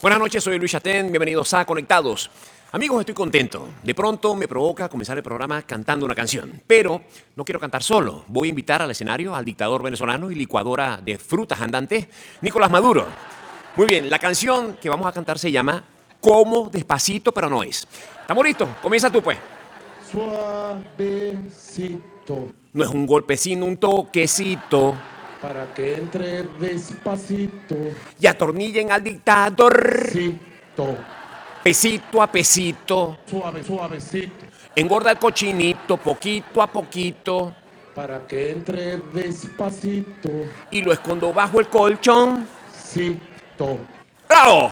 Buenas noches, soy Luis Chatén, bienvenidos a Conectados. Amigos, estoy contento. De pronto me provoca comenzar el programa cantando una canción, pero no quiero cantar solo. Voy a invitar al escenario al dictador venezolano y licuadora de frutas andantes, Nicolás Maduro. Muy bien, la canción que vamos a cantar se llama Como Despacito, pero no es. ¿Estamos listos? Comienza tú, pues. Suavecito, No es un golpecito, un toquecito. para que entre despacito, Y atornillen al dictador, cito, pesito a pesito. suavecito, Engorda el cochinito poquito a poquito. para que entre despacito, Y lo escondo bajo el colchón. cito. ¡Bravo!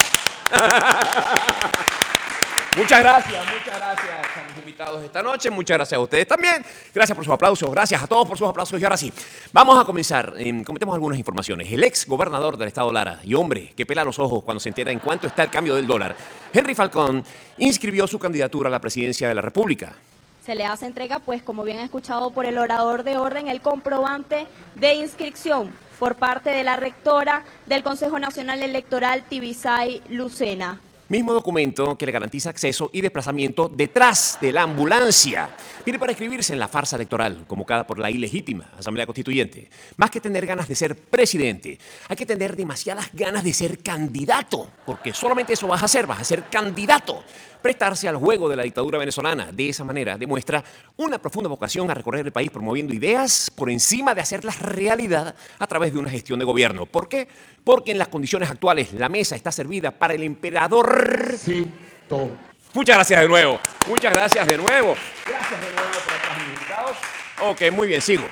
Muchas gracias a mis invitados esta noche, muchas gracias a ustedes también, gracias por sus aplausos, gracias a todos por sus aplausos y ahora sí, vamos a comenzar, cometemos algunas informaciones. El ex gobernador del estado Lara y hombre que pela los ojos cuando se entera en cuánto está el cambio del dólar, Henry Falcón, inscribió su candidatura a la presidencia de la República. Se le hace entrega, pues, como bien escuchado por el orador de orden, el comprobante de inscripción por parte de la rectora del Consejo Nacional Electoral, Tibisay Lucena. Mismo documento que le garantiza acceso y desplazamiento detrás de la ambulancia. Viene para inscribirse en la farsa electoral convocada por la ilegítima Asamblea Constituyente. Más que tener ganas de ser presidente, hay que tener demasiadas ganas de ser candidato, porque solamente eso vas a ser candidato. Prestarse al juego de la dictadura venezolana. De esa manera demuestra una profunda vocación a recorrer el país promoviendo ideas por encima de hacerlas realidad a través de una gestión de gobierno. ¿Por qué? Porque en las condiciones actuales la mesa está servida para el emperador. Cito. Muchas gracias de nuevo. Muchas gracias de nuevo. Gracias de nuevo por estar invitados. Ok, muy bien, sigo.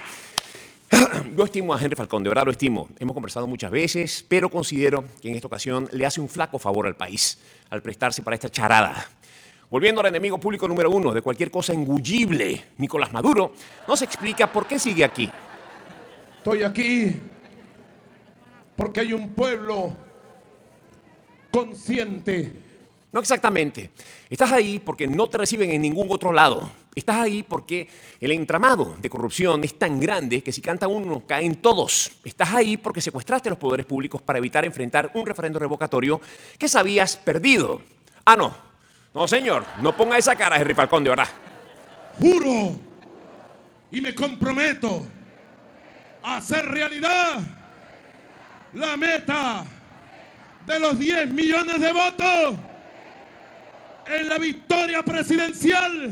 Yo estimo a Henry Falcón, de verdad lo estimo. Hemos conversado muchas veces, pero considero que en esta ocasión le hace un flaco favor al país al prestarse para esta charada. Volviendo al enemigo público número uno de cualquier cosa engullible, Nicolás Maduro, nos explica por qué sigue aquí. Estoy aquí porque hay un pueblo consciente. No exactamente. Estás ahí porque no te reciben en ningún otro lado. Estás ahí porque el entramado de corrupción es tan grande que si canta uno, caen todos. Estás ahí porque secuestraste los poderes públicos para evitar enfrentar un referendo revocatorio que sabías perdido. Ah, no. No, señor. No ponga esa cara, Henry Falcón, de verdad. Juro y me comprometo a hacer realidad la meta de los 10 millones de votos en la victoria presidencial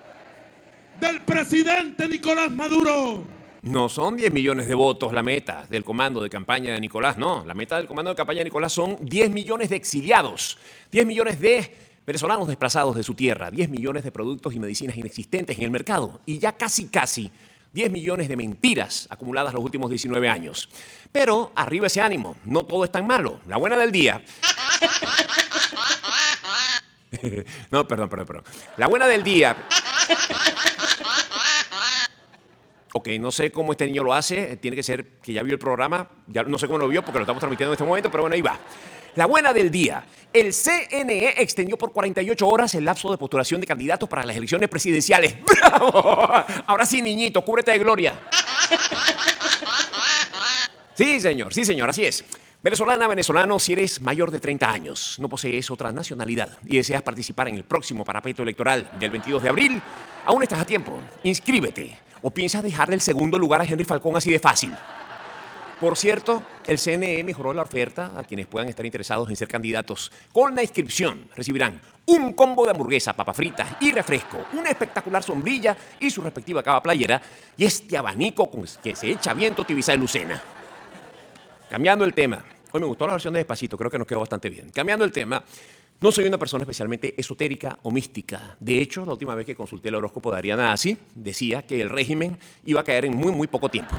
del presidente Nicolás Maduro. No son 10 millones de votos la meta del comando de campaña de Nicolás, no. La meta del comando de campaña de Nicolás son 10 millones de exiliados, 10 millones de venezolanos desplazados de su tierra, 10 millones de productos y medicinas inexistentes en el mercado y ya casi 10 millones de mentiras acumuladas los últimos 19 años. Pero arriba ese ánimo, no todo es tan malo. La buena del día... No, perdón. La buena del día... Ok, no sé cómo este niño lo hace, tiene que ser que ya vio el programa, ya no sé cómo lo vio porque lo estamos transmitiendo en este momento, pero bueno, ahí va. La buena del día, el CNE extendió por 48 horas el lapso de postulación de candidatos para las elecciones presidenciales. ¡Bravo! Ahora sí, niñito, cúbrete de gloria. Sí, señor, así es. Venezolano, si eres mayor de 30 años, no posees otra nacionalidad y deseas participar en el próximo parapeto electoral del 22 de abril, aún estás a tiempo. Inscríbete. ¿O piensas dejarle el segundo lugar a Henry Falcón así de fácil? Por cierto, el CNE mejoró la oferta a quienes puedan estar interesados en ser candidatos. Con la inscripción recibirán un combo de hamburguesa, papas fritas y refresco, una espectacular sombrilla y su respectiva cava playera y este abanico con que se echa viento Tibisay Lucena. Cambiando el tema. Hoy me gustó la versión de Despacito, creo que nos quedó bastante bien. Cambiando el tema, no soy una persona especialmente esotérica o mística. De hecho, la última vez que consulté el horóscopo de Ariana Así, decía que el régimen iba a caer en muy poco tiempo.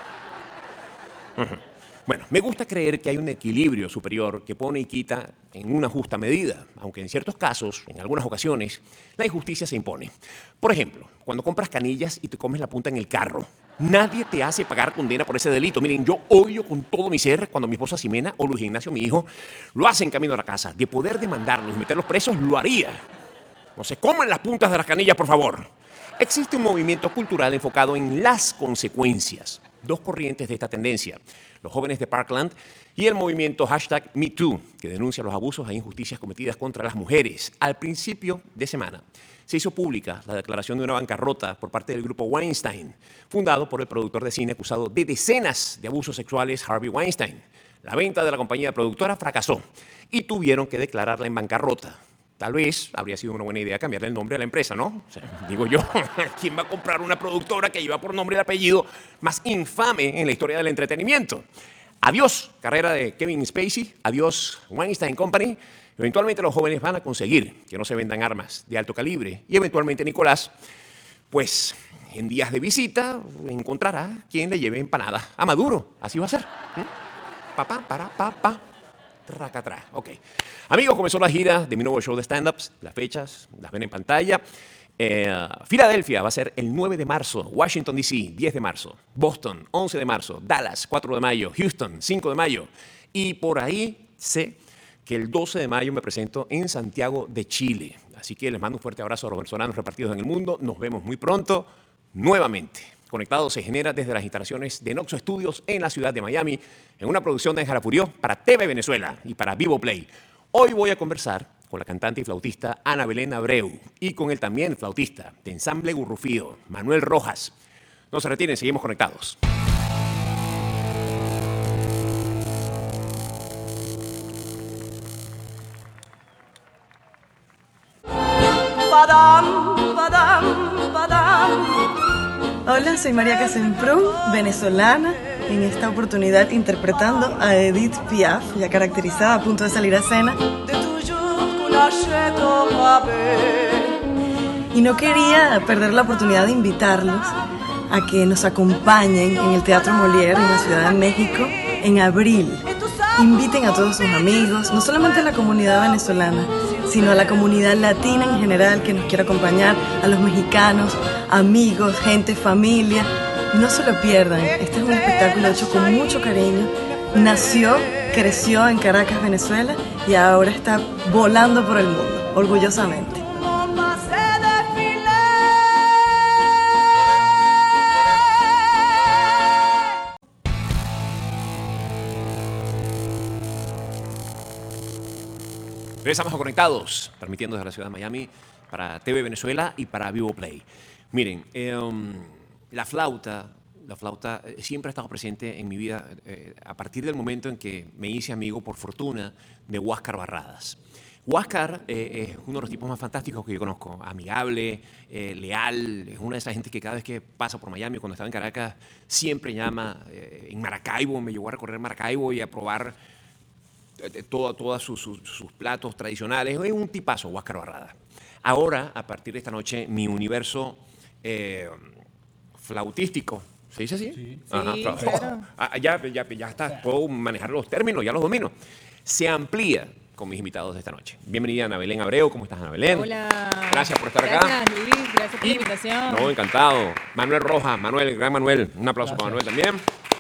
Bueno, me gusta creer que hay un equilibrio superior que pone y quita en una justa medida, aunque en ciertos casos, en algunas ocasiones, la injusticia se impone. Por ejemplo, cuando compras canillas y te comes la punta en el carro, nadie te hace pagar condena por ese delito. Miren, yo odio con todo mi ser cuando mi esposa Ximena o Luis Ignacio, mi hijo, lo hacen camino a la casa. De poder demandarlos y meterlos presos, lo haría. No se coman las puntas de las canillas, por favor. Existe un movimiento cultural enfocado en las consecuencias. dos corrientes de esta tendencia: los jóvenes de Parkland y el movimiento #MeToo, que denuncia los abusos e injusticias cometidas contra las mujeres. Al principio de semana se hizo pública la declaración de una bancarrota por parte del grupo Weinstein, fundado por el productor de cine acusado de decenas de abusos sexuales, Harvey Weinstein. La venta de la compañía productora fracasó y tuvieron que declararla en bancarrota. Tal vez habría sido una buena idea cambiarle el nombre a la empresa, ¿no? O sea, digo yo, ¿quién va a comprar una productora que lleva por nombre y apellido más infame en la historia del entretenimiento? Adiós, carrera de Kevin Spacey, adiós, Weinstein Company. Eventualmente los jóvenes van a conseguir que no se vendan armas de alto calibre y eventualmente Nicolás, pues en días de visita, encontrará quien le lleve empanada a Maduro. Así va a ser. Tracatrá. Ok. Amigos, comenzó la gira de mi nuevo show de stand-ups. Las fechas las ven en pantalla. Filadelfia va a ser el 9 de marzo. Washington, D.C., 10 de marzo. Boston, 11 de marzo. Dallas, 4 de mayo. Houston, 5 de mayo. Y por ahí sé que el 12 de mayo me presento en Santiago de Chile. Así que les mando un fuerte abrazo a los venezolanos repartidos en el mundo. Nos vemos muy pronto nuevamente. Conectado se genera desde las instalaciones de Noxo Studios en la ciudad de Miami, en una producción de Ángela Furió para TV Venezuela y para Vivo Play. Hoy voy a conversar con la cantante y flautista Ana Belén Abreu y con el también flautista de Ensamble Gurrufío, Manuel Rojas. No se retiren, seguimos conectados. Hola, soy María Casemprún, venezolana, en esta oportunidad interpretando a Edith Piaf, ya caracterizada, a punto de salir a escena. Y no quería perder la oportunidad de invitarlos a que nos acompañen en el Teatro Molière en la Ciudad de México en abril. Inviten a todos sus amigos, no solamente a la comunidad venezolana, sino a la comunidad latina en general que nos quiera acompañar, a los mexicanos, amigos, gente, familia. No se lo pierdan, este es un espectáculo hecho con mucho cariño. Nació, creció en Caracas, Venezuela, y ahora está volando por el mundo, orgullosamente. Regresamos a Conectados, transmitiendo desde la ciudad de Miami para TV Venezuela y para Vivo Play. Miren, la flauta siempre ha estado presente en mi vida a partir del momento en que me hice amigo, por fortuna, de Huáscar Barradas. Huáscar es uno de los tipos más fantásticos que yo conozco, amigable, leal, es una de esas gente que cada vez que pasa por Miami, cuando estaba en Caracas, siempre llama. En Maracaibo, me llevó a recorrer Maracaibo y a probar todos sus platos tradicionales. Es un tipazo, Huáscar Barradas. Ahora, a partir de esta noche, mi universo flautístico, ¿se dice así? Sí. Ajá, Sí, claro. Ya está, puedo manejar los términos, ya los domino. Se amplía con mis invitados de esta noche. Bienvenida Ana Belén Abreu, ¿cómo estás, Ana Belén? Hola. Gracias por estar acá. Gracias, Luis, gracias por la invitación. No, encantado. Manuel Rojas, Manuel, gran Manuel. Un aplauso para Manuel también.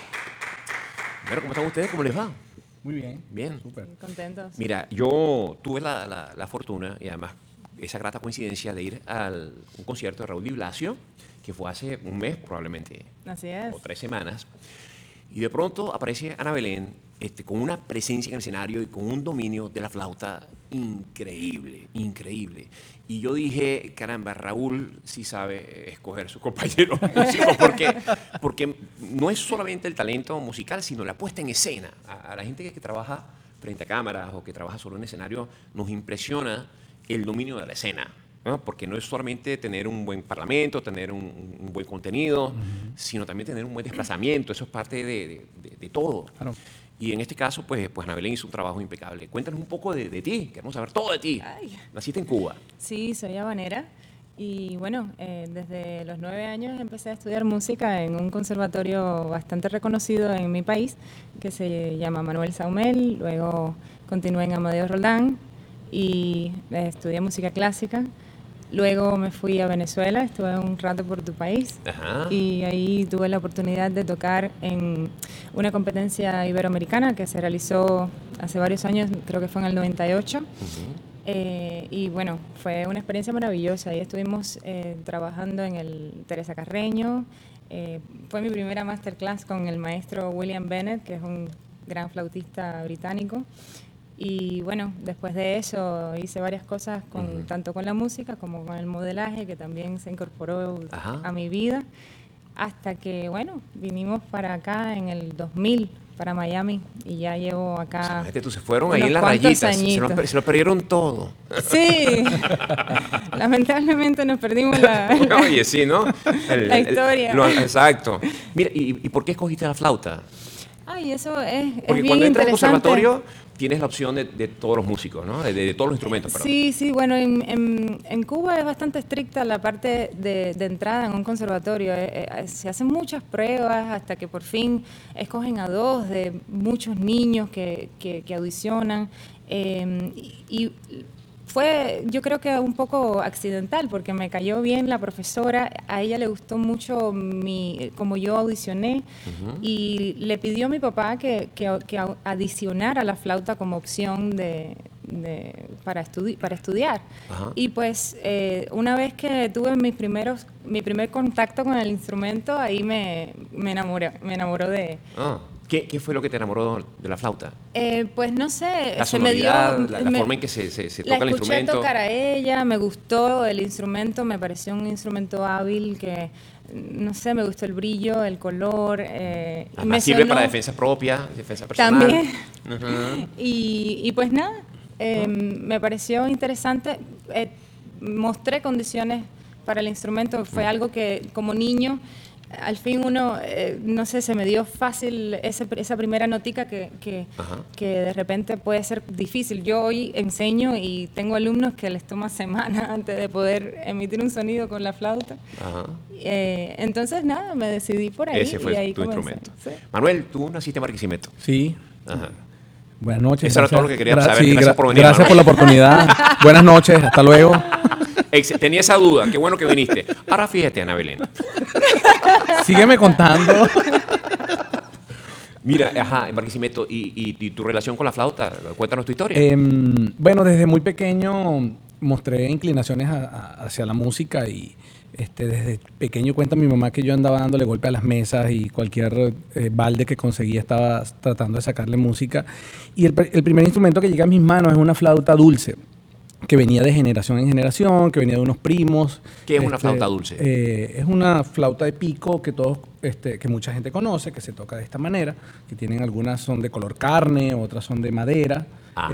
Pero, ¿cómo están ustedes? ¿Cómo les va? Muy bien. Bien. Súper. Contentos. Mira, yo tuve la fortuna y además esa grata coincidencia de ir a un concierto de Raúl Di Blasio, que fue hace un mes probablemente, Así es. o 3 semanas, y de pronto aparece Ana Belén con una presencia en el escenario y con un dominio de la flauta increíble, increíble. Y yo dije, caramba, Raúl sí sabe escoger su compañero músico, porque no es solamente el talento musical, sino la puesta en escena. A la gente que trabaja frente a cámaras o que trabaja solo en escenario, nos impresiona el dominio de la escena, ¿no? Porque no es solamente tener un buen parlamento, tener un buen contenido, sino también tener un buen desplazamiento. Eso es parte de todo. Claro. Y en este caso, pues Ana Belén hizo un trabajo impecable. Cuéntanos un poco de ti, queremos saber todo de ti. Ay. Naciste en Cuba. Sí, soy habanera y bueno, desde los 9 años empecé a estudiar música en un conservatorio bastante reconocido en mi país que se llama Manuel Saumel. Luego continué en Amadeo Roldán y estudié música clásica. Luego me fui a Venezuela, estuve un rato por tu país. Ajá. Y ahí tuve la oportunidad de tocar en una competencia iberoamericana que se realizó hace varios años, creo que fue en el 98. Y bueno, fue una experiencia maravillosa. Ahí estuvimos trabajando en el Teresa Carreño. Fue mi primera masterclass con el maestro William Bennett, que es un gran flautista británico. Y bueno, después de eso hice varias cosas tanto con la música como con el modelaje, que también se incorporó a mi vida, hasta que, bueno, vinimos para acá en el 2000, para Miami, y ya llevo acá. Se fueron ahí en las rayitas, se lo perdieron todo. Sí, lamentablemente nos perdimos Oye, sí, ¿no? La historia. Exacto. Mira, ¿y por qué escogiste la flauta? Ay, eso es Porque bien cuando entras al interesante. conservatorio tienes la opción de todos los músicos, ¿no? De todos los instrumentos, perdón. Sí, bueno, en Cuba es bastante estricta la parte de entrada en un conservatorio. Se hacen muchas pruebas hasta que por fin escogen a 2 de muchos niños que audicionan. Y fue, yo creo que un poco accidental, porque me cayó bien la profesora, a ella le gustó mucho como yo audicioné, y le pidió a mi papá que adicionara la flauta como opción para estudiar. Ajá. Y pues una vez que tuve mi primer contacto con el instrumento, ahí me enamoró de... ¿Qué fue lo que te enamoró de la flauta? Pues no sé, La se me dio... sonoridad, la forma en que se toca el instrumento. La escuché tocar a ella, me gustó el instrumento, me pareció un instrumento hábil que, no sé, me gustó el brillo, el color. Además, sirve para defensa propia, defensa personal. También. Uh-huh. Y pues nada, me pareció interesante. Mostré condiciones para el instrumento, fue algo que como niño... Al fin uno, no sé, se me dio fácil esa primera notica que de repente puede ser difícil. Yo hoy enseño y tengo alumnos que les toma semanas antes de poder emitir un sonido con la flauta. Entonces, nada, me decidí por ahí. Ese fue y ahí tu comencé. instrumento. Sí. Manuel, tú naciste en Barquisimeto. Sí. Ajá. Buenas noches. Eso era todo lo que queríamos saber. Sí, Gracias por venir. Gracias por la oportunidad. Buenas noches, hasta luego. Tenía esa duda, qué bueno que viniste. Ahora fíjate, Ana Belén. Sígueme contando. Mira, en Barquisimeto, ¿y tu relación con la flauta? Cuéntanos tu historia. Bueno, desde muy pequeño mostré inclinaciones hacia la música y desde pequeño cuenta mi mamá que yo andaba dándole golpe a las mesas y cualquier balde que conseguía estaba tratando de sacarle música. Y el primer instrumento que llega a mis manos es una flauta dulce, que venía de generación en generación, que venía de unos primos. ¿Qué es una flauta dulce? Es una flauta de pico que que mucha gente conoce, que se toca de esta manera, que algunas son de color carne, otras son de madera.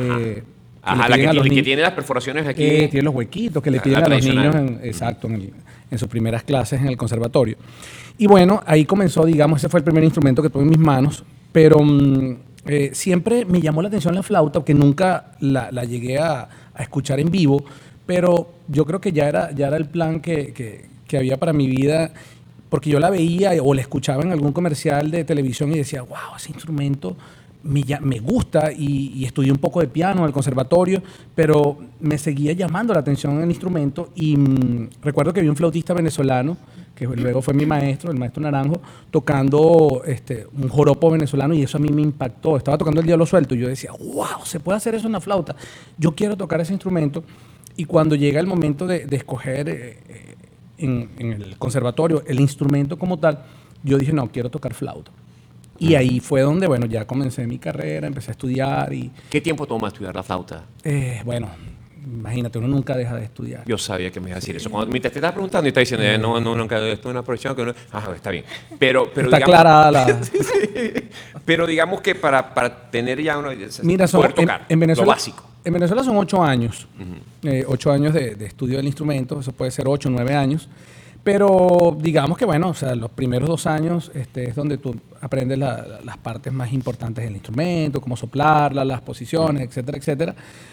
La que tiene las perforaciones aquí. Tiene los huequitos que le piden a los niños en sus primeras clases en el conservatorio. Y bueno, ahí comenzó, digamos, ese fue el primer instrumento que tuve en mis manos, pero siempre me llamó la atención la flauta, porque nunca la llegué a escuchar en vivo, pero yo creo que ya era el plan que había para mi vida, porque yo la veía o la escuchaba en algún comercial de televisión y decía, wow, ese instrumento me gusta, y estudié un poco de piano en el conservatorio, pero me seguía llamando la atención el instrumento, y recuerdo que vi un flautista venezolano, que luego fue mi maestro, el maestro Naranjo, tocando un joropo venezolano, y eso a mí me impactó. Estaba tocando el Diablo Suelto y yo decía, wow, se puede hacer eso en la flauta. Yo quiero tocar ese instrumento. Y cuando llega el momento de escoger en el conservatorio el instrumento como tal, yo dije, no, quiero tocar flauta. Y ahí fue donde, bueno, ya comencé mi carrera, empecé a estudiar. ¿Qué tiempo toma estudiar la flauta? Bueno, imagínate, uno nunca deja de estudiar. Yo sabía que me iba a decir eso. Cuando te estaba preguntando y está diciendo, no, nunca, esto es una profesión que no... está bien. Pero está digamos, aclarada la... Sí. Pero digamos que para tener ya uno... Mira, poder tocar, en Venezuela, lo básico. En Venezuela son 8 años. 8 años de estudio del instrumento, eso puede ser 8 o 9 años. Pero digamos que, bueno, o sea, los primeros 2 años es donde tú aprendes las partes más importantes del instrumento, cómo soplarla, las posiciones, etcétera, etcétera.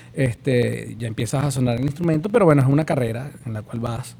Ya empiezas a sonar el instrumento, pero bueno, es una carrera en la cual vas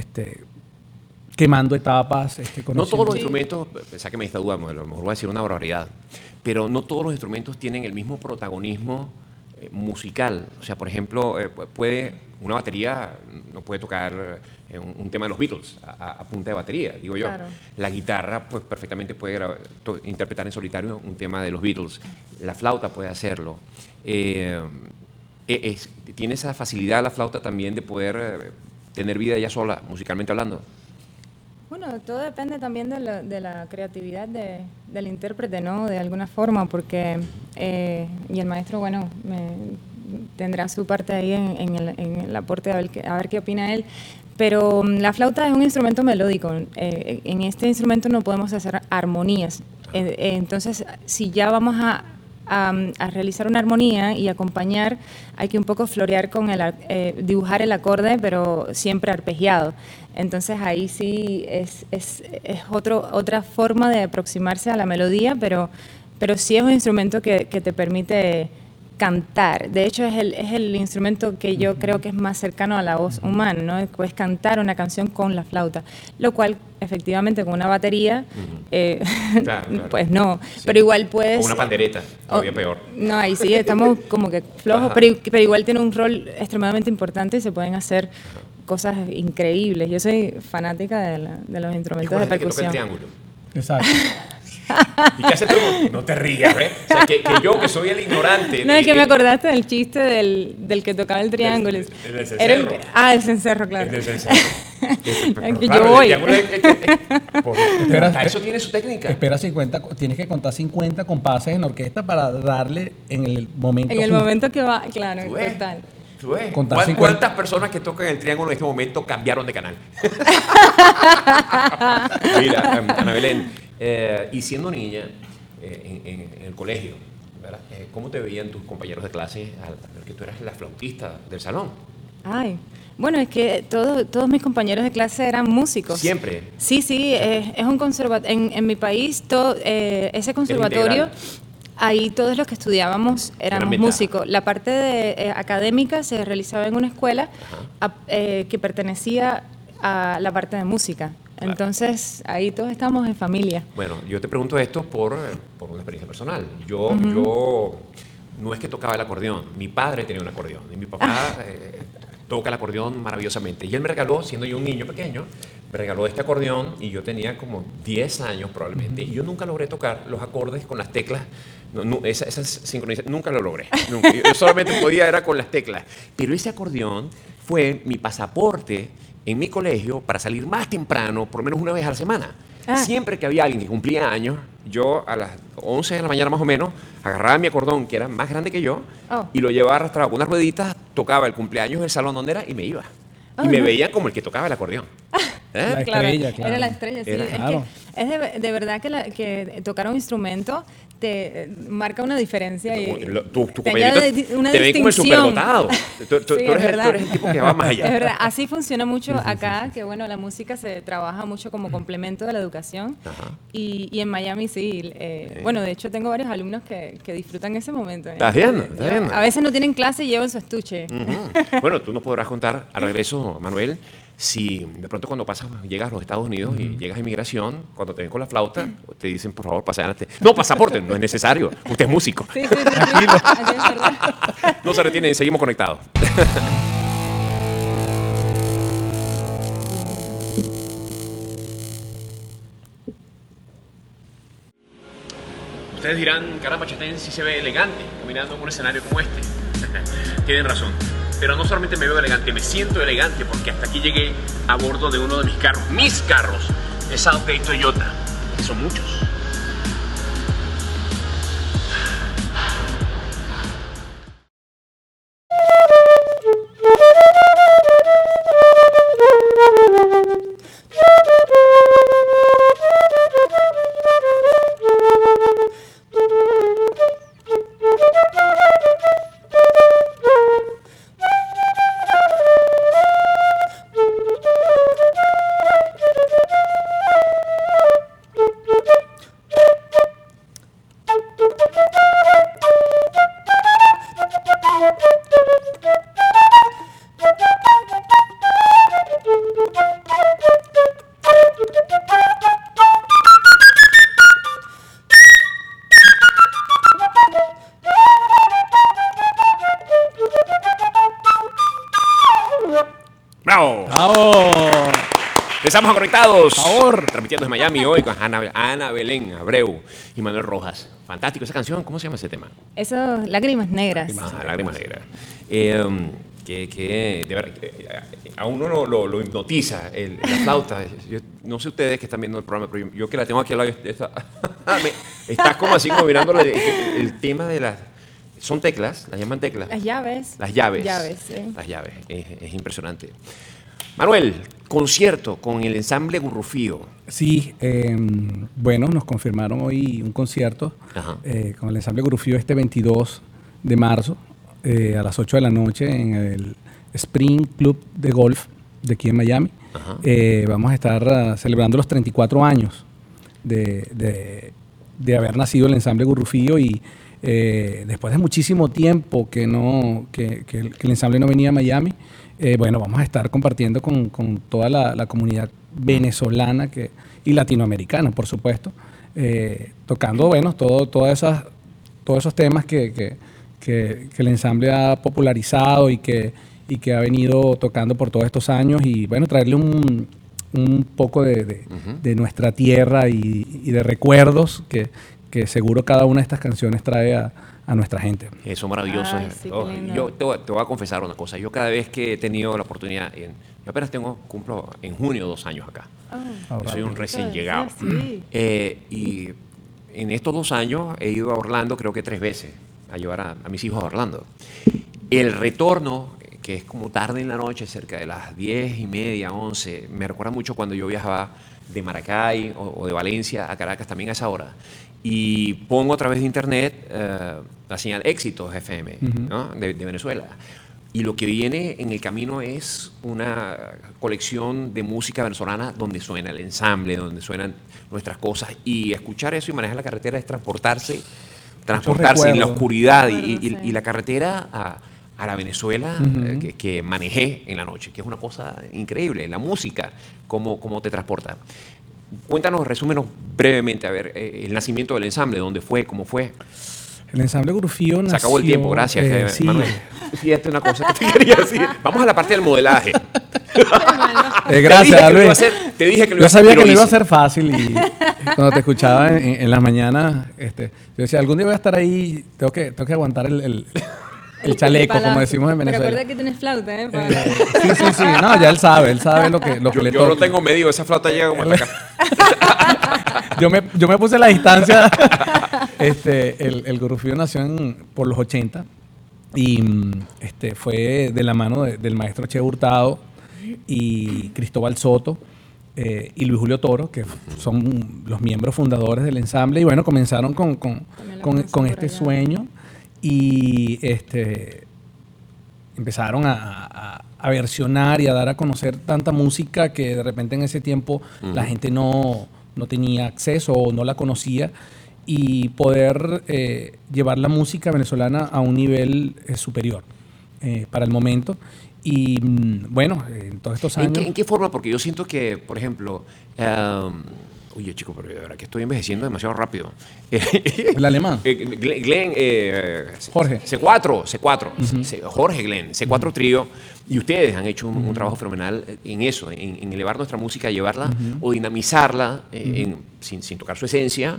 quemando etapas. No todos los instrumentos, sáqueme esta duda, a lo mejor voy a decir una barbaridad, pero no todos los instrumentos tienen el mismo protagonismo musical. O sea, por ejemplo, una batería no puede tocar un tema de los Beatles a punta de batería, digo yo. Claro. La guitarra pues perfectamente puede interpretar en solitario un tema de los Beatles. La flauta puede hacerlo. ¿Tiene esa facilidad la flauta también de poder tener vida ella sola, musicalmente hablando? Bueno, todo depende también de la creatividad del intérprete, ¿no? De alguna forma, porque y el maestro, bueno, tendrá su parte ahí en el aporte, a ver qué opina él. Pero la flauta es un instrumento melódico. En este instrumento no podemos hacer armonías. Entonces, si ya vamos a realizar una armonía y acompañar, hay que un poco florear con dibujar el acorde, pero siempre arpegiado. Entonces ahí sí es otra forma de aproximarse a la melodía, pero sí es un instrumento que te permite cantar. De hecho, es el instrumento que yo creo que es más cercano a la voz humana, ¿no? Puedes cantar una canción con la flauta, lo cual efectivamente con una batería, claro. pues no. Sí. Pero igual puedes... O una pandereta, todavía peor. No, ahí sí, estamos como que flojos, pero igual tiene un rol extremadamente importante y se pueden hacer cosas increíbles. Yo soy fanática de los instrumentos de percusión. Que toca el triángulo. Exacto. ¿Y qué hace tú? No te rías, ¿eh? O sea, que yo, que soy el ignorante. No, es que me acordaste del chiste del que tocaba el triángulo. El cencerro. El cencerro, claro. El del cencerro. Es que yo voy. Eso tiene su técnica. Espera 50, tienes que contar 50 compases en orquesta para darle en el momento. En el momento que va, claro, ¿Tú ves? total. ¿Tú ves? Contar 50. ¿Cuántas personas que tocan el triángulo en este momento cambiaron de canal? Mira, Ana Belén, y siendo niña en el colegio, ¿verdad? ¿Cómo te veían tus compañeros de clase al ver que tú eras la flautista del salón? Ay, bueno, es que todos mis compañeros de clase eran músicos. ¿Siempre? Sí, es un conservatorio. En mi país, ese conservatorio, ahí todos los que estudiábamos éramos músicos. La parte académica se realizaba en una escuela que pertenecía a la parte de música. Claro. Entonces, ahí todos estamos en familia. Bueno, yo te pregunto esto por una experiencia personal. Yo no es que tocaba el acordeón. Mi padre tenía un acordeón y mi papá toca el acordeón maravillosamente. Y él me regaló, siendo yo un niño pequeño, me regaló este acordeón y yo tenía como 10 años probablemente. Y yo nunca logré tocar los acordes con las teclas. Esa sincronización, nunca lo logré. Nunca. Yo solamente podía, era con las teclas. Pero ese acordeón fue mi pasaporte en mi colegio para salir más temprano, por lo menos una vez a la semana. Siempre que había alguien que cumplía años, yo a las 11 de la mañana más o menos, agarraba mi acordeón, que era más grande que yo, y lo llevaba arrastrado con unas rueditas, tocaba el cumpleaños del salón donde era y me iba. Y me veían como el que tocaba el acordeón. La estrella, claro. Era la estrella, sí. Claro. Es de verdad que tocar un instrumento te marca una diferencia. Tu compañerito te ven como el superdotado. Tú eres el tipo que va más allá. Es verdad, así funciona mucho acá, que bueno, la música se trabaja mucho como complemento de la educación. Y en Miami sí. Bueno, de hecho tengo varios alumnos que disfrutan ese momento. ¿Estás viendo? A veces no tienen clase y llevan su estuche. Bueno, tú nos podrás contar al regreso, Manuel, si de pronto cuando llegas a los Estados Unidos y llegas a inmigración, cuando te ven con la flauta, te dicen, por favor, pase adelante. No, pasaporte, no es necesario. Usted es músico. Sí, tranquilo. Así es verdad. No se retienen, seguimos conectados. Ustedes dirán, caramba, Chatén sí se ve elegante caminando en un escenario como este. Tienen razón. Pero no solamente me veo elegante, me siento elegante porque hasta aquí llegué a bordo de uno de mis carros, de Southgate Toyota, que son muchos. ¡Bravo! ¡Bravo! Estamos conectados. Por favor. Transmitiendo desde Miami hoy con Ana Belén Abreu y Manuel Rojas. Fantástico esa canción. ¿Cómo se llama ese tema? Eso, Lágrimas Negras. Lágrimas Negras. Que de verdad, a uno lo hipnotiza la flauta. Yo, no sé ustedes que están viendo el programa, pero yo que la tengo aquí al lado, estás como así como mirando el tema de las... Son teclas, las llaman teclas. Las llaves. Las llaves. Sí. Las llaves, es impresionante. Manuel, concierto con el ensamble Gurrufío. Sí, bueno, nos confirmaron hoy un concierto con el ensamble Gurrufío este 22 de marzo a las 8 de la noche en el Spring Club de Golf de aquí en Miami. Vamos a estar celebrando los 34 años de haber nacido el ensamble Gurrufío y después de muchísimo tiempo que el ensamble no venía a Miami, bueno, vamos a estar compartiendo con toda la comunidad venezolana y latinoamericana, por supuesto, tocando, bueno, todos esos temas que el ensamble ha popularizado y que ha venido tocando por todos estos años y, bueno, traerle un poco de nuestra tierra y de recuerdos que seguro cada una de estas canciones trae a nuestra gente. Eso maravilloso. Ay, sí, yo te voy a confesar una cosa. Yo cada vez que he tenido la oportunidad, yo apenas cumplo en junio 2 años acá. Yo soy un recién llegado. Sí. Y en estos 2 años he ido a Orlando creo que 3 veces a llevar a mis hijos a Orlando. El retorno, que es como tarde en la noche, cerca de las 10:30, 11, me recuerda mucho cuando yo viajaba de Maracay o de Valencia a Caracas también a esa hora. Y pongo a través de internet la señal Éxitos FM, ¿no? de Venezuela. Y lo que viene en el camino es una colección de música venezolana donde suena el ensamble, donde suenan nuestras cosas. Y escuchar eso y manejar la carretera es transportarse en la oscuridad y la carretera a la Venezuela que manejé en la noche, que es una cosa increíble. La música, cómo te transporta. Cuéntanos, resúmenos brevemente, a ver, el nacimiento del ensamble, dónde fue, cómo fue. El ensamble Gurrufío nació... Se acabó el tiempo, gracias, sí. Manuel. Fíjate una cosa que te quería decir. Vamos a la parte del modelaje. Gracias, Luis. Te dije que lo iba a hacer. Yo sabía que lo iba a hacer fácil y cuando te escuchaba en las mañanas, yo decía, algún día voy a estar ahí, tengo que aguantar el chaleco, como decimos en Venezuela. Recuerda que tienes flauta, ¿eh? Sí. No, ya él sabe lo que le toca. Yo no tengo medido, esa flauta llega como hasta acá. yo me puse la distancia. El Gurrufío nació por los 80 y fue de la mano del maestro Che Hurtado y Cristóbal Soto y Luis Julio Toro, que son los miembros fundadores del ensamble. Y bueno, comenzaron con este sueño y empezaron a versionar y a dar a conocer tanta música que de repente en ese tiempo la gente no tenía acceso o no la conocía, y poder llevar la música venezolana a un nivel superior para el momento. Y bueno, en todos estos años... ¿En qué forma? Porque yo siento que, por ejemplo... oye, chico, pero de verdad que estoy envejeciendo demasiado rápido. ¿El alemán? Glenn... Jorge. C4. Jorge Glenn, C4 Trío. Y ustedes han hecho un trabajo fenomenal en eso, en elevar nuestra música, llevarla o dinamizarla sin tocar su esencia.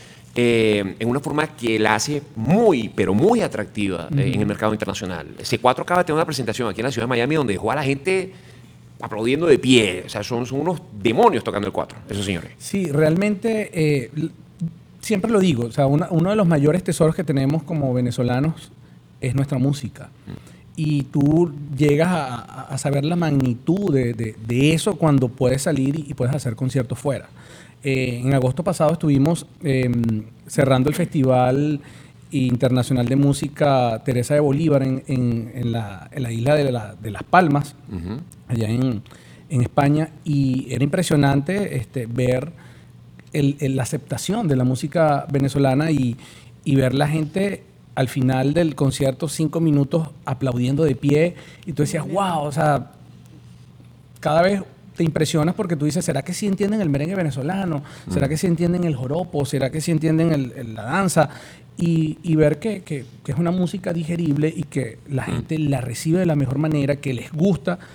En una forma que la hace muy, pero muy atractiva en el mercado internacional. C4 acaba de tener una presentación aquí en la ciudad de Miami donde dejó a la gente aplaudiendo de pie. O sea, son unos demonios tocando el 4, esos señores. Sí, realmente, siempre lo digo, o sea, uno de los mayores tesoros que tenemos como venezolanos es nuestra música. Y tú llegas a saber la magnitud de eso cuando puedes salir y puedes hacer conciertos fuera. En agosto pasado estuvimos cerrando el Festival Internacional de Música Teresa de Bolívar en la isla de Las Palmas, allá en España, y era impresionante ver la aceptación de la música venezolana y ver la gente al final del concierto 5 minutos aplaudiendo de pie, y tú decías, wow, o sea, cada vez te impresionas porque tú dices, ¿será que sí entienden el merengue venezolano? ¿Será que sí entienden el joropo? ¿Será que sí entienden la danza? Y ver que es una música digerible y que la gente la recibe de la mejor manera, que les gusta.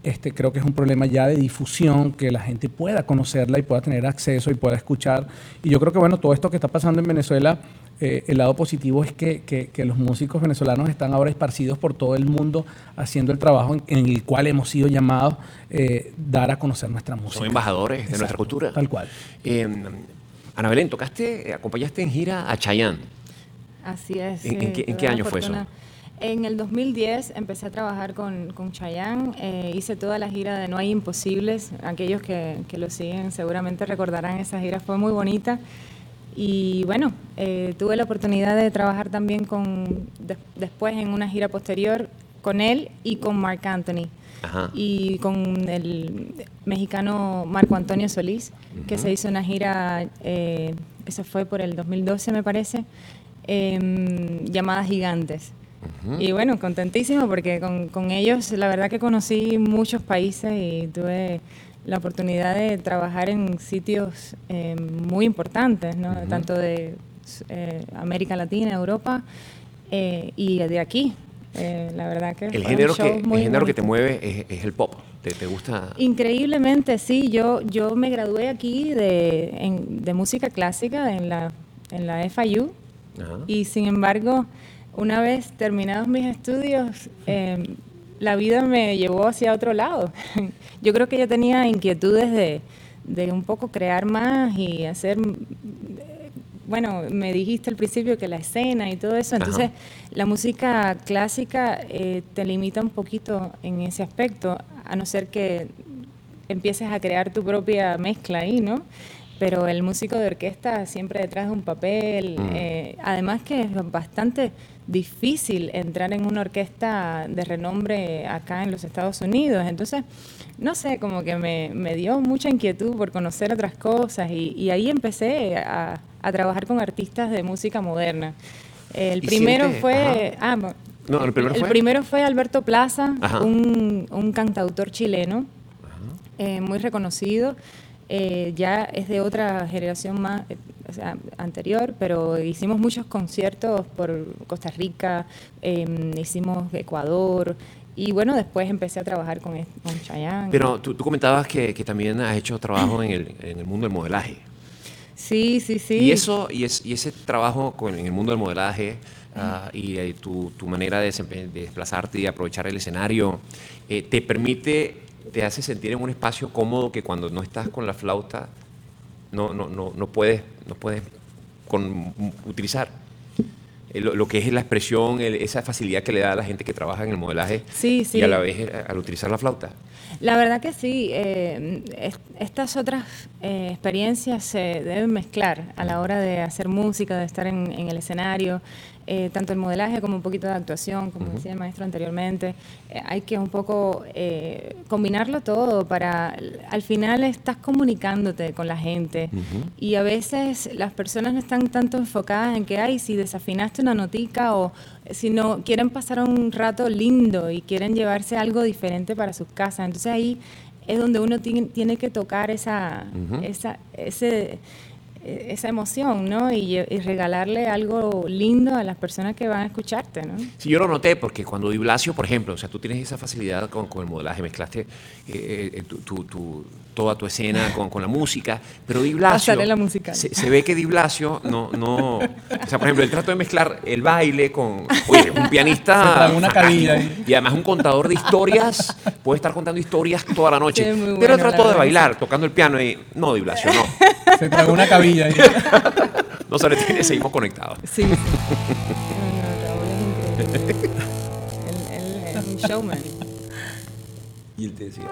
Creo que es un problema ya de difusión, que la gente pueda conocerla y pueda tener acceso y pueda escuchar. Y yo creo que, bueno, todo esto que está pasando en Venezuela, el lado positivo es que los músicos venezolanos están ahora esparcidos por todo el mundo haciendo el trabajo en el cual hemos sido llamados dar a conocer nuestra música. Son embajadores de Exacto, nuestra cultura. Tal cual. Ana Belén, acompañaste en gira a Chayanne. Así es. ¿En qué año fue eso? En el 2010 empecé a trabajar con Chayanne, hice toda la gira de No Hay Imposibles, aquellos que lo siguen seguramente recordarán esa gira, fue muy bonita. Y bueno, tuve la oportunidad de trabajar también después en una gira posterior con él y con Marc Anthony. Ajá. Y con el mexicano Marco Antonio Solís, que se hizo una gira, eso fue por el 2012 me parece, llamada Gigantes. Y bueno, contentísimo porque con ellos la verdad que conocí muchos países y tuve la oportunidad de trabajar en sitios muy importantes, ¿no? Tanto de América Latina, Europa y de aquí. La verdad que el género que te mueve es el pop. ¿Te gusta? Increíblemente, sí. Yo me gradué aquí de música clásica en la FIU. Ajá. Y sin embargo, una vez terminados mis estudios, la vida me llevó hacia otro lado. Yo creo que yo tenía inquietudes de un poco crear más y hacer... Bueno, me dijiste al principio que la escena y todo eso, entonces la música clásica te limita un poquito en ese aspecto, a no ser que empieces a crear tu propia mezcla ahí, ¿no? Pero el músico de orquesta siempre detrás de un papel, además que es bastante difícil entrar en una orquesta de renombre acá en los Estados Unidos, entonces, no sé, como que me dio mucha inquietud por conocer otras cosas y ahí empecé a trabajar con artistas de música moderna. El primero fue... el primero fue Alberto Plaza, un cantautor chileno, muy reconocido. Ya es de otra generación más anterior, pero hicimos muchos conciertos por Costa Rica, hicimos Ecuador, y bueno, después empecé a trabajar con Chayanne. Pero tú comentabas que también has hecho trabajo en el mundo del modelaje. Sí. Y ese trabajo en el mundo del modelaje y tu manera de desplazarte y aprovechar el escenario, te hace sentir en un espacio cómodo que cuando no estás con la flauta no puedes utilizar lo que es la expresión, esa facilidad que le da a la gente que trabaja en el modelaje y a la vez al utilizar la flauta. La verdad que sí, estas otras experiencias se deben mezclar a la hora de hacer música, de estar en el escenario, tanto el modelaje como un poquito de actuación, como decía el maestro anteriormente. Hay que un poco combinarlo todo para, al final estás comunicándote con la gente y a veces las personas no están tanto enfocadas en que, si desafinaste una notica o si no, quieren pasar un rato lindo y quieren llevarse algo diferente para sus casas. Entonces ahí es donde uno tiene que tocar esa emoción, ¿no? Y regalarle algo lindo a las personas que van a escucharte, ¿no? Sí, yo lo noté porque cuando Di Blasio, por ejemplo, o sea, tú tienes esa facilidad con el modelaje, mezclaste toda tu escena con la música, pero Di Blasio, se ve que Di Blasio no, o sea, por ejemplo, él trató de mezclar el baile con, un pianista una cabilla ahí. Y además un contador de historias, puede estar contando historias toda la noche, Sí, bueno, pero él trató de bailar, tocando el piano y no, Di Blasio, no. Se tragó una cabilla ahí. No se le seguimos conectados. Sí. Raúl es increíble. Él es un showman. Y él te decía...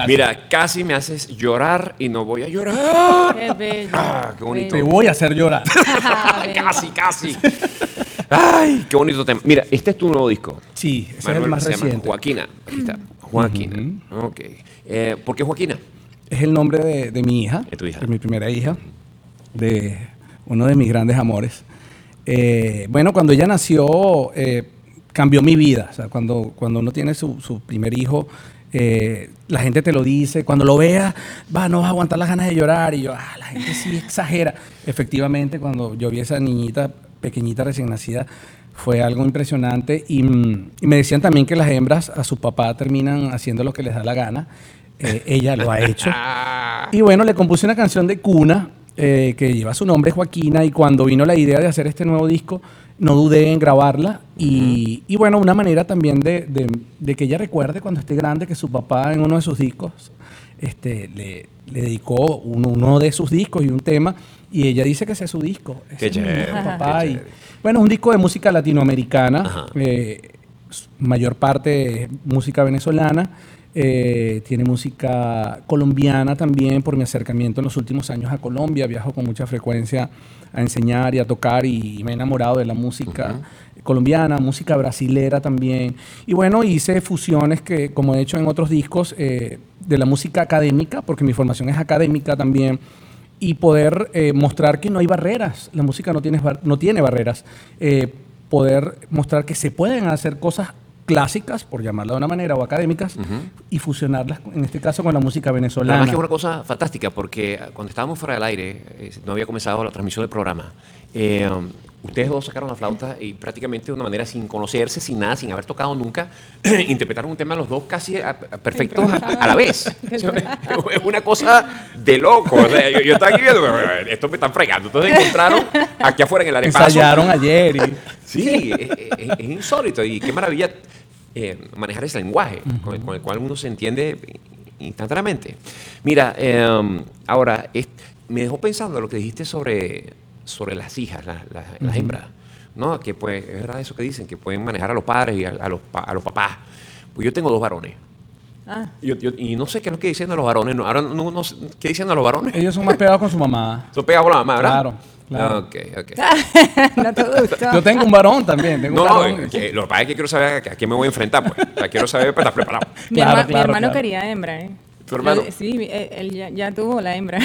Gracias. Mira, casi me haces llorar y no voy a llorar. Qué bello. Qué bonito. Te voy a hacer llorar. Casi. Ay, qué bonito tema. Mira, este es tu nuevo disco. Sí, ese es Manuel, el más se llama reciente. Joaquina. Aquí está. Joaquina. Ok. ¿Por qué Joaquina? Es el nombre de mi hija. De tu hija. De mi primera hija. De uno de mis grandes amores. Bueno, cuando ella nació, cambió mi vida. O sea, cuando uno tiene su primer hijo, la gente te lo dice. Cuando lo veas, no vas a aguantar las ganas de llorar. Y yo, la gente sí exagera. Efectivamente, cuando yo vi a esa niñita pequeñita recién nacida, fue algo impresionante. Y me decían también que las hembras a su papá terminan haciendo lo que les da la gana. Ella lo ha hecho. Y bueno, le compuse una canción de cuna que lleva su nombre, Joaquina, y cuando vino la idea de hacer este nuevo disco, no dudé en grabarla. Y bueno, una manera también de que ella recuerde cuando esté grande que su papá en uno de sus discos le dedicó uno de sus discos y un tema, y ella dice que ese es su disco. Qué chévere, Papá. qué Y, chévere. bueno, es un disco de música latinoamericana, Ajá. mayor parte es música venezolana. Tiene música colombiana también, por mi acercamiento en los últimos años a Colombia. Viajo con mucha frecuencia a enseñar y a tocar, y me he enamorado de la música colombiana, música brasilera también. Y bueno, hice fusiones que, como he hecho en otros discos, de la música académica, porque mi formación es académica también, y poder mostrar que no hay barreras. La música no tiene barreras. Poder mostrar que se pueden hacer cosas clásicas, por llamarla de una manera, o académicas, y fusionarlas, en este caso, con la música venezolana. Además que es una cosa fantástica, porque cuando estábamos fuera del aire, no había comenzado la transmisión del programa, ustedes dos sacaron la flauta y prácticamente de una manera sin conocerse, sin nada, sin haber tocado nunca, interpretaron un tema los dos casi perfectos a la vez. Es una cosa de loco. O sea, yo estaba aquí viendo, esto me están fregando. Entonces encontraron aquí afuera en el arepazo. Ensayaron ayer. Sí, es insólito y qué maravilla manejar ese lenguaje con el cual uno se entiende instantáneamente. Mira, ahora, me dejó pensando lo que dijiste sobre las hijas, las hembras, ¿no? Que pues es verdad eso que dicen, que pueden manejar a los padres y a los papás. Pues yo tengo dos varones. Y no sé qué es lo que dicen a los varones. Ahora no sé qué dicen a los varones. Ellos son más pegados con su mamá. Son pegados con la mamá, ¿verdad? Claro. Ok. No te gustó. Yo tengo un varón también. Tengo un varón. Lo que pasa es que quiero saber a qué me voy a enfrentar, pues. O sea, quiero saber para estar preparado. Mi Claro, hermano claro. quería hembra, ¿eh? ¿Tu hermano? Sí, él ya tuvo la hembra.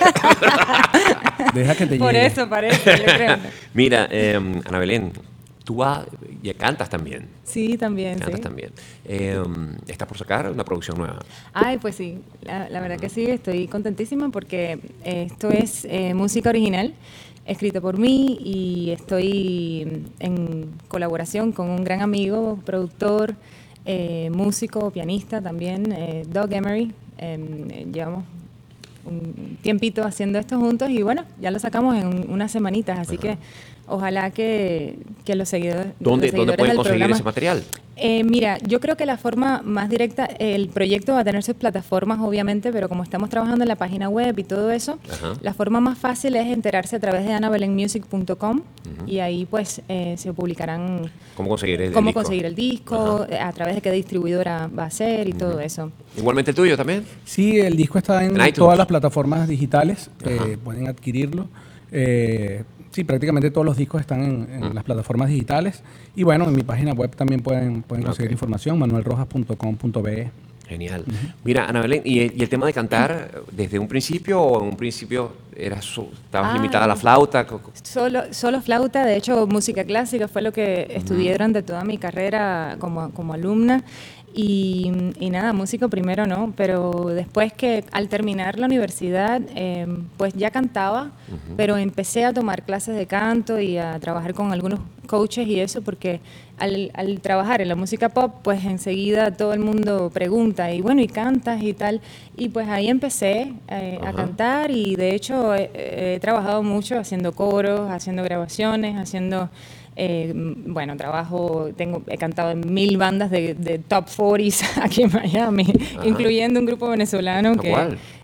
Deja que te Por llegue. eso parece, yo creo. Mira, Ana Belén, tú cantas también. Sí, también, Cantas sí. también. Estás por sacar una producción nueva. Ay, pues sí, la verdad que sí, estoy contentísima porque esto es música original, escrita por mí, y estoy en colaboración con un gran amigo, productor, músico, pianista también, Doug Emery. Llevamos un tiempito haciendo esto juntos y bueno, ya lo sacamos en unas semanitas, así que ojalá que los seguidores ¿Dónde del pueden conseguir programa, ese material? Mira, yo creo que la forma más directa, el proyecto va a tener sus plataformas, obviamente, pero como estamos trabajando en la página web y todo eso, la forma más fácil es enterarse a través de anabelenmusic.com y ahí pues se publicarán ¿Cómo conseguir el cómo disco? conseguir el disco, a través de qué distribuidora va a ser y todo eso. Igualmente el tuyo también. Sí, el disco está en En iTunes. todas las plataformas digitales. Pueden adquirirlo. Sí, prácticamente todos los discos están en las plataformas digitales. Y bueno, en mi página web también pueden conseguir información, manuelrojas.com.be. Genial. Mira, Ana Belén, ¿y el tema de cantar desde un principio o en un principio estabas limitada a la flauta? Solo flauta, de hecho música clásica fue lo que estudié durante toda mi carrera como alumna. Y nada, música primero no, pero después que al terminar la universidad, pues ya cantaba, pero empecé a tomar clases de canto y a trabajar con algunos coaches y eso, porque al trabajar en la música pop, pues enseguida todo el mundo pregunta, y bueno, ¿y cantas y tal? Y pues ahí empecé a cantar, y de hecho he trabajado mucho haciendo coros, haciendo grabaciones, haciendo... bueno, he cantado en 1000 bandas de top 40s aquí en Miami, incluyendo un grupo venezolano que ¿Cuál?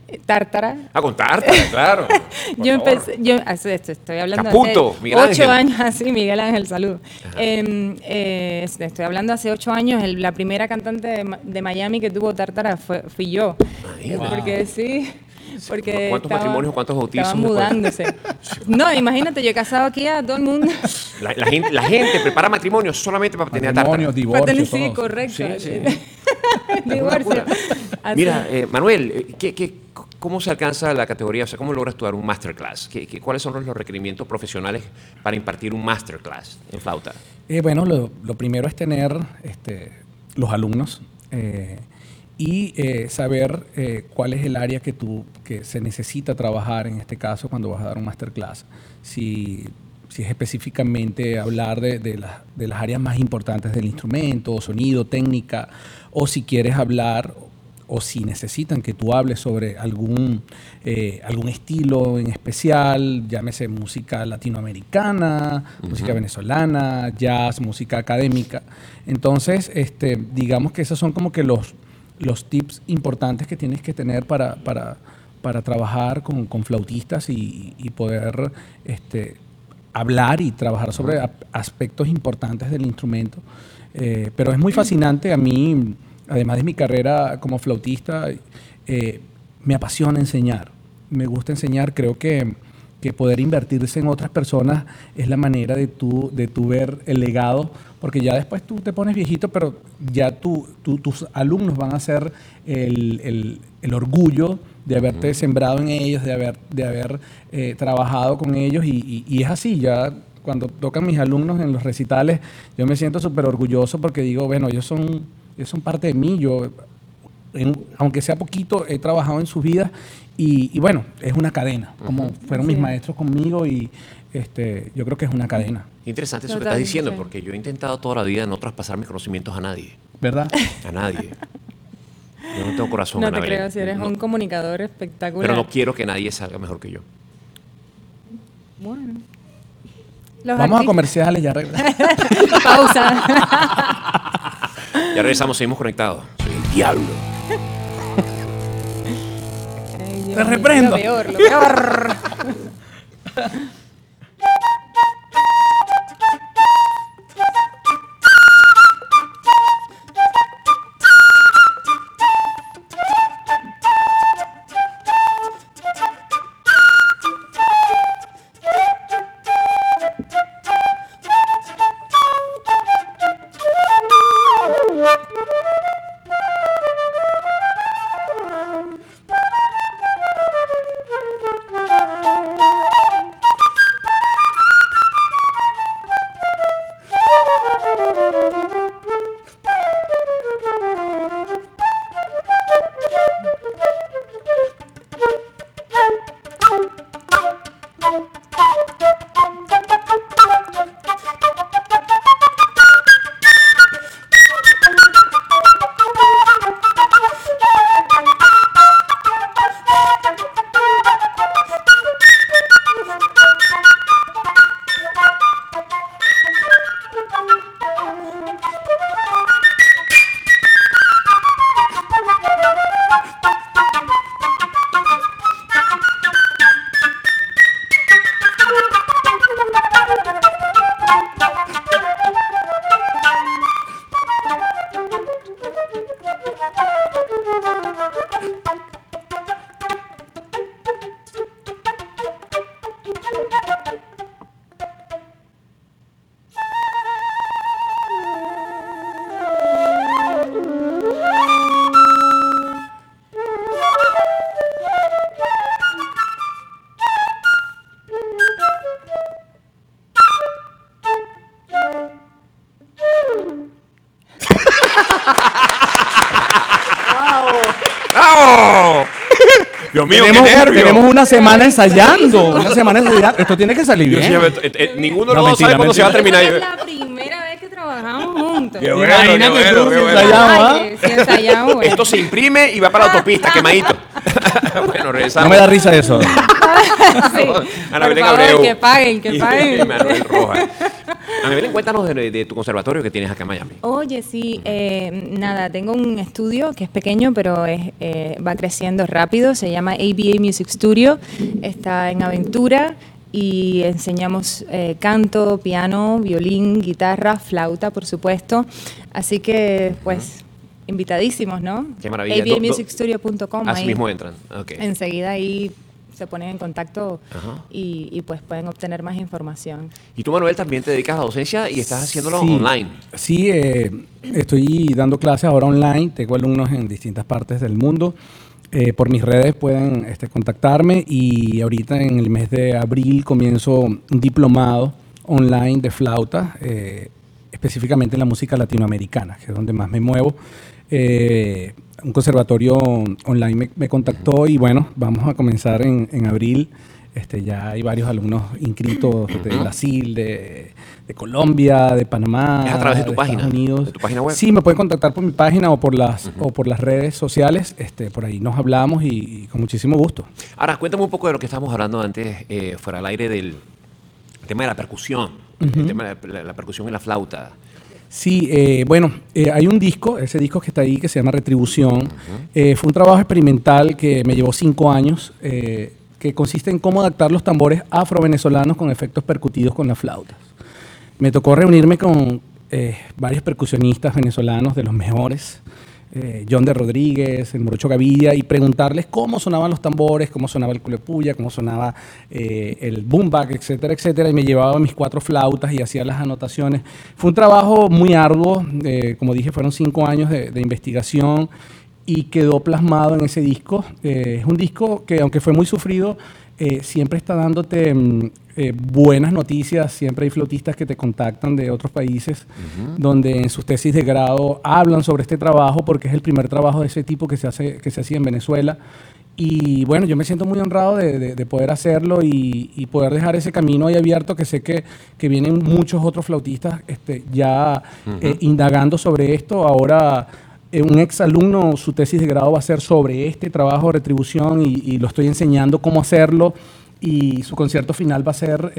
Tártara. Con tártara, claro. Yo empecé, estoy hablando Caputo, hace Miguel 8 Ángel. años, así, Miguel Ángel, salud. Estoy hablando hace 8 años, la primera cantante de Miami que tuvo tártara fui yo. Porque sí. Porque ¿Cuántos matrimonios, cuántos bautizos? Estaban mudándose. No, imagínate, yo he casado aquí a todo el mundo. La gente prepara matrimonios solamente para tener tártara. Divorcio, Sí, todo. correcto. Sí. Divorcio. Así. Mira, Manuel, ¿cómo se alcanza la categoría? O sea, ¿cómo logras estudiar un masterclass? ¿Cuáles son los requerimientos profesionales para impartir un masterclass en flauta? Bueno, lo primero es tener los alumnos y saber cuál es el área que se necesita trabajar en este caso cuando vas a dar un masterclass. Si es específicamente hablar de las áreas más importantes del instrumento, sonido, técnica, o si quieres hablar o si necesitan que tú hables sobre algún estilo en especial, llámese música latinoamericana, música venezolana, jazz, música académica. Entonces, digamos que esos son como que los tips importantes que tienes que tener para trabajar con flautistas y poder hablar y trabajar sobre aspectos importantes del instrumento. Pero es muy fascinante. A mí, además de mi carrera como flautista, me apasiona enseñar. Me gusta enseñar. Creo que poder invertirse en otras personas es la manera de tú ver el legado, porque ya después tú te pones viejito, pero ya tus alumnos van a ser el orgullo de haberte sembrado en ellos, de haber trabajado con ellos, y es así. Ya cuando tocan mis alumnos en los recitales, yo me siento súper orgulloso porque digo, bueno, ellos son parte de mí. Yo, aunque sea poquito, he trabajado en sus vidas y bueno, es una cadena, como fueron mis maestros conmigo, y yo creo que es una cadena. Interesante eso que estás diciendo, porque yo he intentado toda la vida no traspasar mis conocimientos a nadie. ¿Verdad? A nadie. Yo no tengo corazón. No te creo, si eres un comunicador espectacular. Pero no quiero que nadie salga mejor que yo. Bueno. Vamos a comerciales, ya regresamos. Pausa. Ya regresamos, seguimos conectados. Soy el diablo. Te reprendo. Lo peor. ¡Bravo! Dios mío, tenemos una semana ensayando. Esto tiene que salir bien. Ninguno de los dos sabe cuándo se va a terminar. Es la primera vez que trabajamos juntos. Qué bueno, qué bueno, qué bueno. Ay, sí, ensayamos, bueno. Esto se imprime y va para la autopista, quemadito. Bueno, regresamos. No me da risa eso. Sí. Ana Por Belén favor, Abreu. que paguen. Y Manuel Rojas. Belén, cuéntanos de tu conservatorio que tienes acá en Miami. Oye, sí, nada, tengo un estudio que es pequeño, pero va creciendo rápido, se llama ABA Music Studio, está en Aventura y enseñamos canto, piano, violín, guitarra, flauta, por supuesto, así que, pues, invitadísimos, ¿no? Qué maravilla. abamusicstudio.com. Así mismo entran, ok. Enseguida ahí se ponen en contacto y pues pueden obtener más información. Y tú, Manuel, también te dedicas a la docencia y estás haciéndolo Sí, online. Sí, estoy dando clases ahora online, tengo alumnos en distintas partes del mundo. Por mis redes pueden contactarme y ahorita en el mes de abril comienzo un diplomado online de flauta, específicamente en la música latinoamericana, que es donde más me muevo. Un conservatorio online me contactó y bueno, vamos a comenzar en abril. Ya hay varios alumnos inscritos de Brasil, de Colombia, de Panamá. ¿Es a través de tu página? Estados Unidos. ¿De tu página web? Sí, me pueden contactar por mi página o por las redes sociales. Por ahí nos hablamos y con muchísimo gusto. Ahora, cuéntame un poco de lo que estábamos hablando antes, fuera al aire, del tema de la percusión. El tema de la percusión en la flauta. Sí, hay un disco, ese disco que está ahí, que se llama Retribución. Fue un trabajo experimental que me llevó 5 años, que consiste en cómo adaptar los tambores afro-venezolanos con efectos percutidos con las flautas. Me tocó reunirme con varios percusionistas venezolanos de los mejores, John de Rodríguez, el Morocho Gavidia, y preguntarles cómo sonaban los tambores, cómo sonaba el culepuya, cómo sonaba el boomback, etcétera, etcétera, y me llevaba mis 4 flautas y hacía las anotaciones. Fue un trabajo muy arduo, como dije, fueron 5 años de investigación y quedó plasmado en ese disco. Es un disco que, aunque fue muy sufrido, siempre está dándote buenas noticias. Siempre hay flautistas que te contactan de otros países donde en sus tesis de grado hablan sobre este trabajo, porque es el primer trabajo de ese tipo que se hacía en Venezuela. Y bueno, yo me siento muy honrado de poder hacerlo y poder dejar ese camino ahí abierto, que sé que vienen muchos otros flautistas ya indagando sobre esto. Ahora un exalumno, su tesis de grado va a ser sobre este trabajo de Retribución y lo estoy enseñando cómo hacerlo, y su concierto final va a ser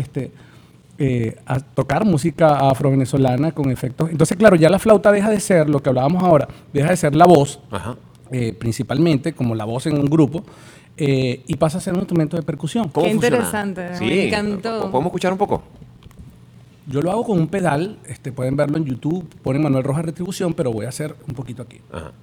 a tocar música afro-venezolana con efectos. Entonces, claro, ya la flauta deja de ser lo que hablábamos ahora, deja de ser la voz, principalmente como la voz en un grupo, y pasa a ser un instrumento de percusión. ¿Cómo Qué funciona? interesante, Sí. me encantó. ¿Podemos escuchar un poco? Yo lo hago con un pedal, pueden verlo en YouTube, ponen Manuel Rojas Retribución, pero voy a hacer un poquito aquí. Ajá.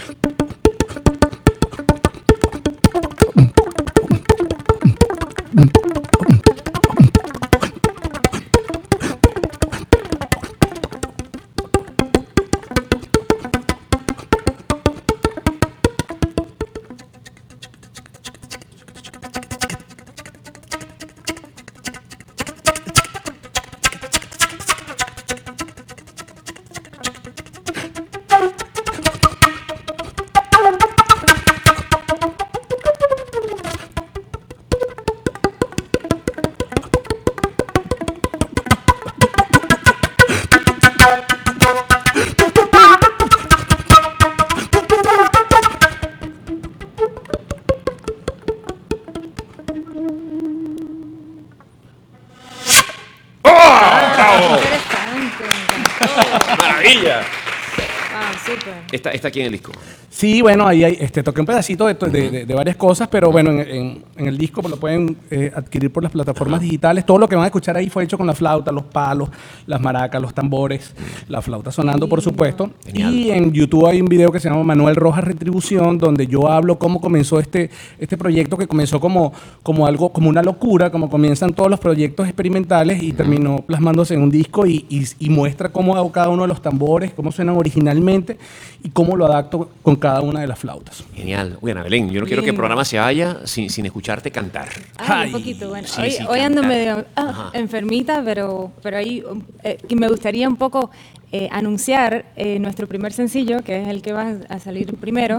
¡Maravilla! Ah, súper. Está aquí en el disco. Sí, bueno, ahí toqué un pedacito de varias cosas, pero bueno, en el disco lo pueden adquirir por las plataformas digitales. Todo lo que van a escuchar ahí fue hecho con la flauta, los palos, las maracas, los tambores, la flauta sonando, por supuesto. Genial. Y en YouTube hay un video que se llama Manuel Rojas Retribución, donde yo hablo cómo comenzó este proyecto, que comenzó como algo, como una locura, como comienzan todos los proyectos experimentales, y terminó plasmándose en un disco y muestra cómo hago cada uno de los tambores, cómo suenan originalmente y cómo lo adapto con cada una de las flautas. Genial. Uy, Ana Belén, yo no quiero que el programa se vaya sin escucharte cantar. Ay, un poquito, bueno. Sí, hoy ando cantar. medio enfermita, pero ahí me gustaría un poco anunciar nuestro primer sencillo, que es el que va a salir primero.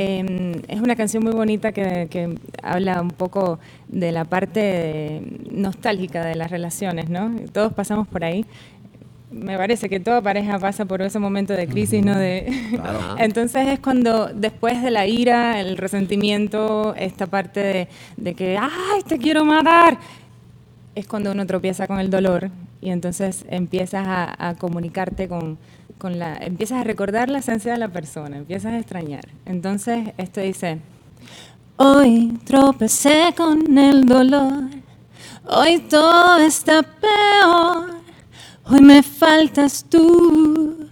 Es una canción muy bonita que habla un poco de la parte nostálgica de las relaciones, ¿no? Todos pasamos por ahí. Me parece que toda pareja pasa por ese momento de crisis, ¿no? Entonces es cuando, después de la ira, el resentimiento, esta parte de que, ¡ay, te quiero matar! es cuando uno tropieza con el dolor y entonces empiezas a comunicarte empiezas a recordar la esencia de la persona, empiezas a extrañar. Entonces esto dice: hoy tropecé con el dolor, hoy todo está peor, hoy me faltas tú,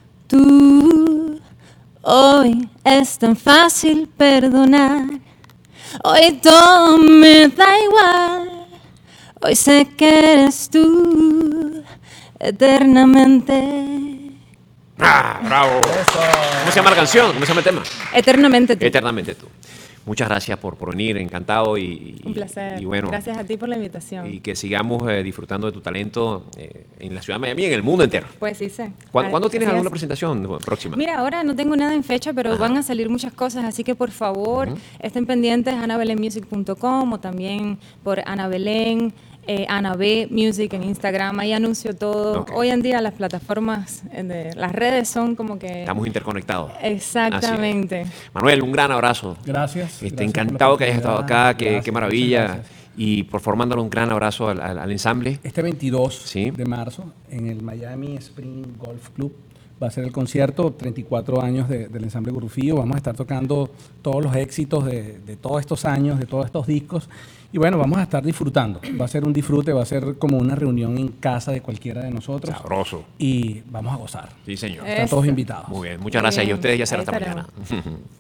hoy es tan fácil perdonar, hoy todo me da igual, hoy sé que eres tú eternamente. ¡Ah, bravo! ¿Cómo se llama la canción? ¿Cómo se llama el tema? Eternamente tú. Eternamente tú. Muchas gracias por venir, encantado Un placer. Y bueno, gracias a ti por la invitación. y que sigamos disfrutando de tu talento en la ciudad de Miami y en el mundo entero. Pues sí sé. ¿Cuándo tienes Así alguna es. presentación próxima? Mira, ahora no tengo nada en fecha, pero van a salir muchas cosas, así que por favor estén pendientes a anabelenmusic.com o también por Ana Belén, Ana B Music en Instagram, ahí anuncio todo. Ok. Hoy en día las plataformas, las redes son como que... Estamos interconectados. Exactamente. Así es. Manuel, un gran abrazo. Gracias. gracias Encantado por que la hayas estado oportunidad. acá, qué Gracias, maravilla. muchas gracias. Y por favor, mándale un gran abrazo al ensamble. Este 22 Sí. de marzo en el Miami Spring Golf Club va a ser el concierto, 34 años del ensamble Gurrufío. Vamos a estar tocando todos los éxitos de todos estos años, de todos estos discos. Y bueno, vamos a estar disfrutando. Va a ser un disfrute, va a ser como una reunión en casa de cualquiera de nosotros. Sabroso. Y vamos a gozar. Sí, señor. Están todos invitados. Muy bien, muchas Muy gracias. Y bien. a ustedes ya será Ahí hasta estaremos. mañana.